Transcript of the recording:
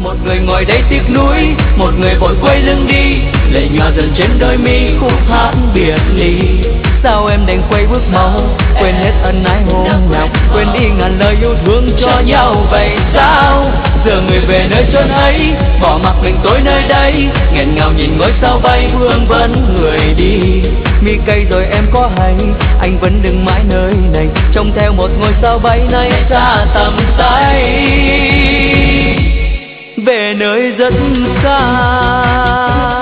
một người ngồi đây tiếc nuối, một người vội quay lưng đi, lệ nhòa dần trên đôi mi khúc hát biệt ly. Sao em đành quay bước mau, quên hết ân ái hôm nào, quên đi ngàn lời yêu thương cho nhau vậy sao? Giờ người về nơi chốn ấy, bỏ mặc mình tôi nơi đây, nghẹn ngào nhìn ngôi sao bay vương vấn người đi. Mi cây rồi em có hay, anh vẫn đừng mãi nơi này, trông theo một ngôi sao bay nay xa tầm tay, về nơi rất xa.